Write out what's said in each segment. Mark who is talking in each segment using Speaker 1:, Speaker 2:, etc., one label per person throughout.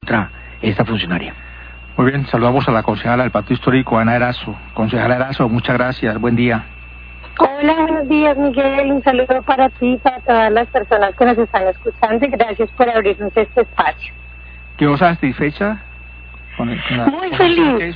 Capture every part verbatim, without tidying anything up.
Speaker 1: contra esta funcionaria.
Speaker 2: Muy bien, saludamos a la concejala del Pacto Histórico, Ana Erazo. Concejala Erazo, muchas gracias, buen día.
Speaker 3: Hola, buenos días, Miguel. Un saludo para ti y para todas las personas que nos están escuchando y gracias por abrirnos este espacio.
Speaker 2: ¿Quedó satisfecha? Con el, con la,
Speaker 3: Muy
Speaker 2: con
Speaker 3: feliz.
Speaker 2: Sí.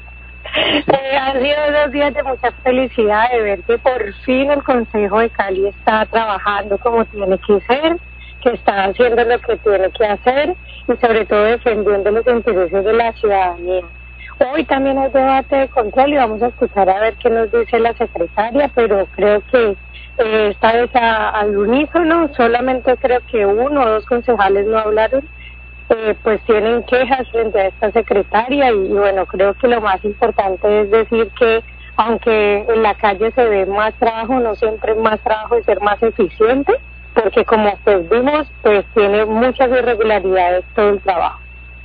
Speaker 3: Eh, han sido dos días de mucha felicidad de ver que por fin el Consejo de Cali está trabajando como tiene que ser, que está haciendo lo que tiene que hacer y sobre todo defendiendo los intereses de la ciudadanía. Hoy también hay debate de control y vamos a escuchar a ver qué nos dice la secretaria, pero creo que eh, esta vez a, al unísono, solamente creo que uno o dos concejales no hablaron, eh, pues tienen quejas frente a esta secretaria y, y bueno, creo que lo más importante es decir que aunque en la calle se ve más trabajo, no siempre es más trabajo y ser más eficiente, porque como pues vimos, pues tiene muchas irregularidades todo el trabajo.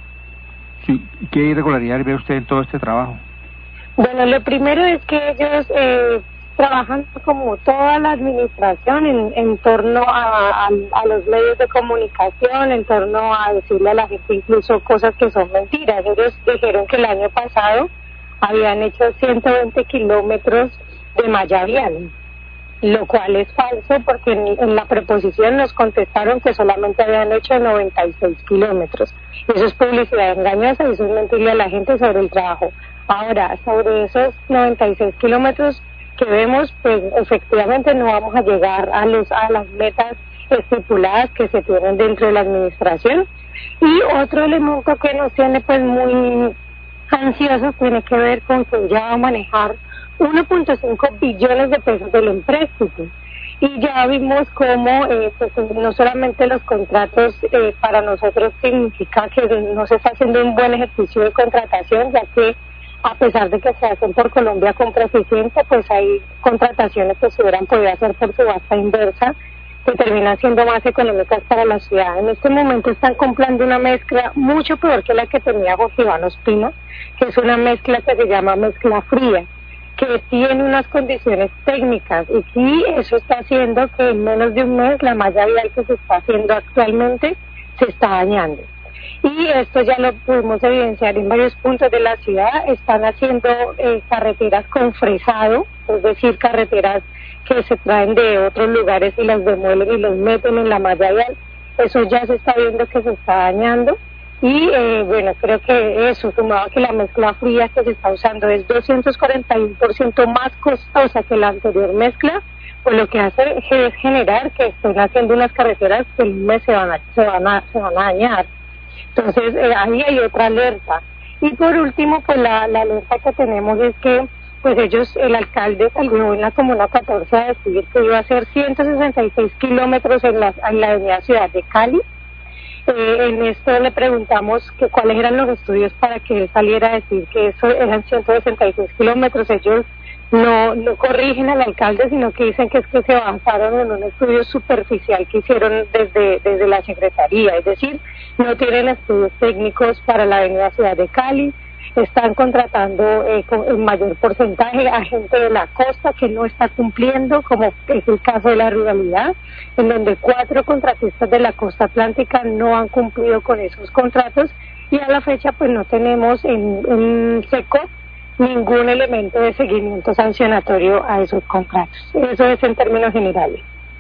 Speaker 2: Sí, ¿qué irregularidad ve usted en todo este trabajo?
Speaker 3: Bueno, lo primero es que ellos eh, trabajan como toda la administración en, en torno a, a, a los medios de comunicación, en torno a decirle a la gente incluso cosas que son mentiras. Ellos dijeron que el año pasado habían hecho ciento veinte kilómetros de malla vial, lo cual es falso porque en, en la preposición nos contestaron que solamente habían hecho noventa y seis kilómetros. Eso es publicidad engañosa y eso es mentirle a la gente sobre el trabajo. Ahora, sobre esos noventa y seis kilómetros que vemos, pues efectivamente no vamos a llegar a los a las metas estipuladas que se tienen dentro de la administración. Y otro elemento que nos tiene pues muy ansiosos tiene que ver con que ya va a manejar uno punto cinco billones de pesos del empréstito. Y ya vimos cómo eh, pues, no solamente los contratos eh, para nosotros significa que no se está haciendo un buen ejercicio de contratación, ya que a pesar de que se hacen por Colombia Compra Eficiente, pues hay contrataciones que se hubieran podido hacer por subasta inversa, que terminan siendo más económicas para la ciudad. En este momento están comprando una mezcla mucho peor que la que tenía José Iván Ospina, que es una mezcla que se llama mezcla fría, que tiene unas condiciones técnicas y sí, eso está haciendo que en menos de un mes la malla vial que se está haciendo actualmente se está dañando. Y esto ya lo pudimos evidenciar en varios puntos de la ciudad. Están haciendo eh, carreteras con fresado, es decir, carreteras que se traen de otros lugares y las demuelen y los meten en la malla vial. Eso ya se está viendo que se está dañando. Y eh, bueno, creo que eso, sumado a que la mezcla fría que se está usando es doscientos cuarenta y uno por ciento más costosa que la anterior mezcla, pues lo que hace es generar que estén haciendo unas carreteras que el mes se van a, se van a, se van a dañar. Entonces, eh, ahí hay otra alerta. Y por último, pues la, la alerta que tenemos es que, pues ellos, el alcalde salió en la Comuna catorce a decir que iba a hacer ciento sesenta y seis kilómetros en la, en la avenida Ciudad de Cali. Eh, en esto le preguntamos que cuáles eran los estudios para que él saliera a decir que eso eran ciento sesenta y seis kilómetros. Ellos no no corrigen al alcalde, sino que dicen que es que se avanzaron en un estudio superficial que hicieron desde desde la Secretaría, es decir, no tienen estudios técnicos para la avenida Ciudad de Cali. Están contratando eh, con el mayor porcentaje a gente de la costa que no está cumpliendo, como es el caso de la ruralidad, en donde cuatro contratistas de la costa atlántica no han cumplido con esos contratos y a la fecha pues no tenemos en, en seco ningún elemento de seguimiento sancionatorio a esos contratos. Eso es en términos generales.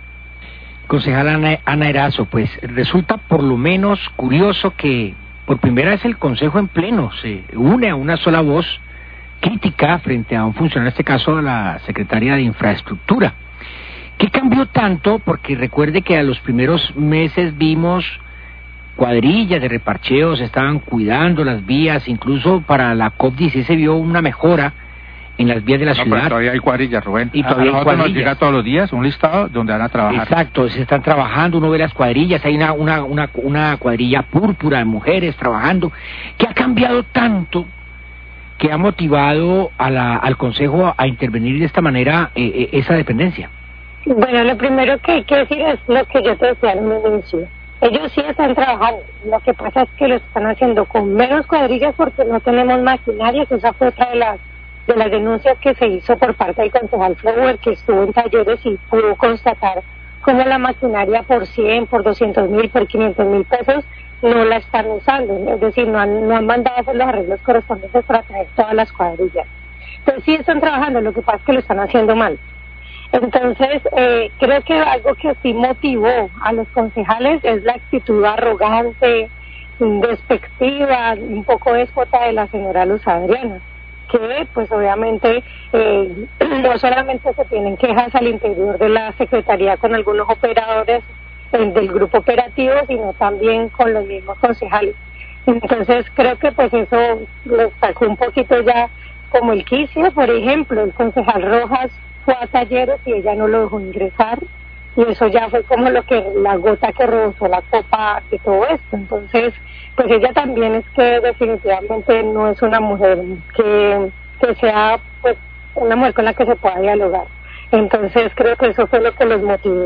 Speaker 1: Concejala Ana, Ana Erazo, pues resulta por lo menos curioso que por primera vez el Consejo en pleno se une a una sola voz crítica frente a un funcionario, en este caso a la Secretaría de Infraestructura. ¿Qué cambió tanto? Porque recuerde que a los primeros meses vimos cuadrillas de reparcheos, estaban cuidando las vías, incluso para la COP dieciséis se vio una mejora en las vías de la
Speaker 2: no,
Speaker 1: ciudad.
Speaker 2: Pero todavía hay cuadrillas, Rubén.
Speaker 1: Y todavía
Speaker 2: a
Speaker 1: hay cuadrillas.
Speaker 2: Nos llega todos los días un listado donde van a trabajar.
Speaker 1: Exacto, se están trabajando, uno ve las cuadrillas, hay una una una, una cuadrilla púrpura de mujeres trabajando. ¿Qué ha cambiado tanto que ha motivado a la, al Consejo a intervenir de esta manera eh, eh, esa dependencia?
Speaker 3: Bueno, lo primero que hay que decir es lo que yo te decía en un inicio. Ellos sí están trabajando, lo que pasa es que lo están haciendo con menos cuadrillas porque no tenemos maquinaria, que esa fue otra de las de las denuncias que se hizo por parte del concejal Flower, que estuvo en talleres y pudo constatar cómo la maquinaria por cien, por doscientos mil, por quinientos mil pesos no la están usando, es decir, no han, no han mandado a hacer los arreglos correspondientes para tener todas las cuadrillas. Entonces sí están trabajando, lo que pasa es que lo están haciendo mal. Entonces eh, creo que algo que sí motivó a los concejales es la actitud arrogante, despectiva, un poco déspota de la señora Luz Adriana, que pues obviamente eh, no solamente se tienen quejas al interior de la Secretaría con algunos operadores eh, del grupo operativo, sino también con los mismos concejales. Entonces creo que pues eso les sacó un poquito ya como el quicio. Por ejemplo, el concejal Rojas fue a Talleres y ella no lo dejó ingresar, y eso ya fue como lo que la gota que rebosó la copa de todo esto. Entonces pues ella también es que definitivamente no es una mujer que, que sea pues una mujer con la que se pueda dialogar. Entonces creo que eso fue lo que los motivó.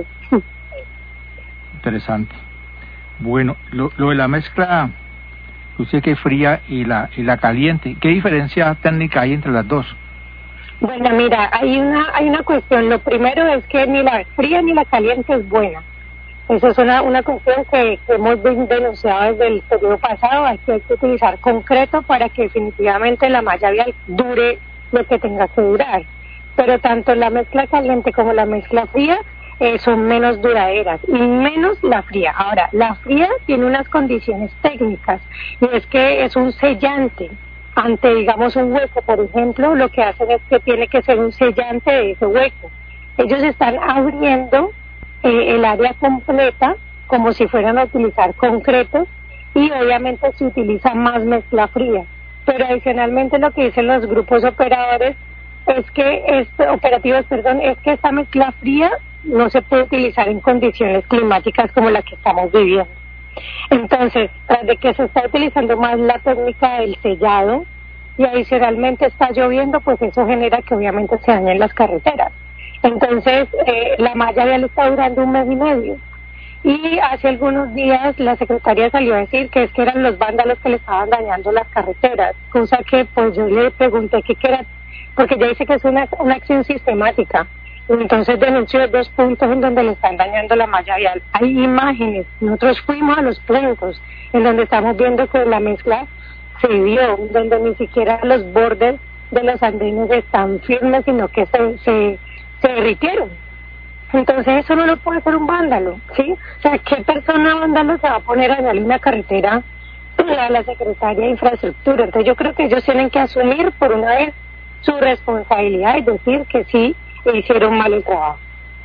Speaker 2: Interesante. Bueno, lo, lo de la mezcla, usted que fría y la y la caliente, ¿qué diferencia técnica hay entre las dos?
Speaker 3: Bueno, mira, hay una hay una cuestión. Lo primero es que ni la fría ni la caliente es buena. Eso es una, una cuestión que, que hemos denunciado desde el periodo pasado. Aquí hay que utilizar concreto para que definitivamente la malla vial dure lo que tenga que durar. Pero tanto la mezcla caliente como la mezcla fría eh, son menos duraderas, y menos la fría. Ahora, la fría tiene unas condiciones técnicas, y es que es un sellante. Ante, digamos, un hueco, por ejemplo, lo que hacen es que tiene que ser un sellante de ese hueco. Ellos están abriendo Eh, el área completa como si fueran a utilizar concreto, y obviamente se utiliza más mezcla fría. Pero adicionalmente lo que dicen los grupos operadores es que este, operativos, perdón, es que esta mezcla fría no se puede utilizar en condiciones climáticas como la que estamos viviendo. Entonces, tras de que se está utilizando más la técnica del sellado y adicionalmente está lloviendo, pues eso genera que obviamente se dañen las carreteras. Entonces, eh, la malla vial está durando un mes y medio. Y hace algunos días la Secretaría salió a decir que es que eran los vándalos que le estaban dañando las carreteras, cosa que pues yo le pregunté qué era, porque ella dice que es una, una acción sistemática. Entonces denunció dos puntos en donde le están dañando la malla vial. Hay imágenes, nosotros fuimos a los puntos en donde estamos viendo que la mezcla se dio, donde ni siquiera los bordes de los andenes están firmes, sino que se... se se derritieron. Entonces eso no lo puede hacer un vándalo, ¿sí? O sea, ¿qué persona vándalo se va a poner a dañar una carretera a la Secretaría de Infraestructura? Entonces yo creo que ellos tienen que asumir por una vez su responsabilidad y decir que sí hicieron mal el trabajo.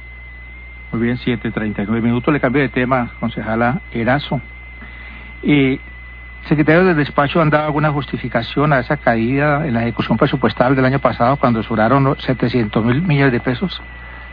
Speaker 2: Muy bien, siete treinta y nueve minutos. Le cambio de tema, concejala Erazo. Eh, secretario del despacho, ¿han dado alguna justificación a esa caída en la ejecución presupuestal del año pasado cuando sobraron setecientos mil millones de pesos?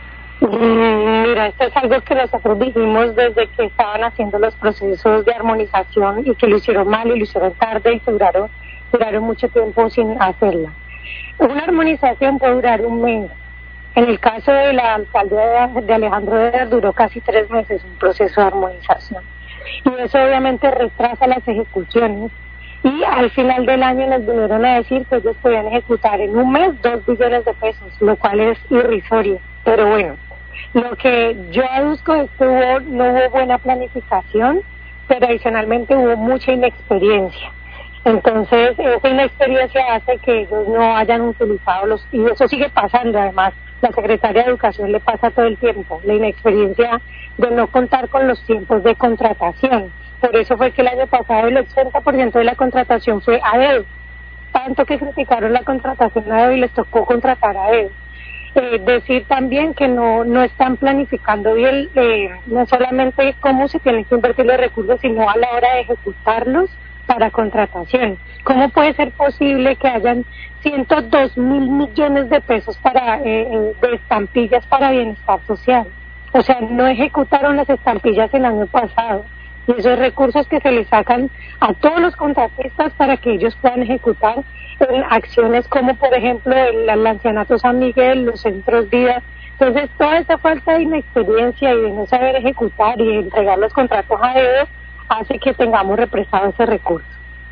Speaker 3: Mira, esto es algo que nosotros dijimos desde que estaban haciendo los procesos de armonización, y que lo hicieron mal y lo hicieron tarde y duraron, duraron mucho tiempo sin hacerla. Una armonización puede durar un mes. En el caso de la alcaldía de Alejandro Eder duró casi tres meses un proceso de armonización. Y eso obviamente retrasa las ejecuciones, y al final del año nos vinieron a decir que ellos podían ejecutar en un mes dos billones de pesos, lo cual es irrisorio. Pero bueno, lo que yo aduzco es que hubo, no hubo buena planificación, pero adicionalmente hubo mucha inexperiencia. Entonces esa inexperiencia hace que ellos no hayan utilizado los, y eso sigue pasando. Además, la Secretaría de Educación le pasa todo el tiempo la inexperiencia de no contar con los tiempos de contratación. Por eso fue que el año pasado el ochenta por ciento de la contratación fue a dedo, tanto que criticaron la contratación a dedo y les tocó contratar a dedo. Eh, decir también que no no están planificando bien, eh, no solamente cómo se tienen que invertir los recursos, sino a la hora de ejecutarlos para contratación. ¿Cómo puede ser posible que hayan ciento dos mil millones de pesos para eh, de estampillas para bienestar social? O sea, no ejecutaron las estampillas el año pasado, y esos recursos que se les sacan a todos los contratistas para que ellos puedan ejecutar en acciones como, por ejemplo, el, el ancianato San Miguel, los centros vida. Entonces, toda esa falta de inexperiencia y de no saber ejecutar y de entregar los contratos a dedo hace que tengamos represado ese recurso.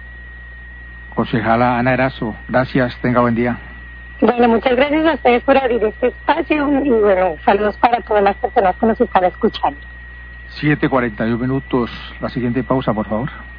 Speaker 2: Concejala Ana Erazo, gracias, tenga buen día.
Speaker 3: Bueno, muchas gracias a ustedes por abrir este espacio, y bueno, saludos para todas las personas que nos están escuchando.
Speaker 2: siete cuarenta y uno minutos, la siguiente pausa, por favor.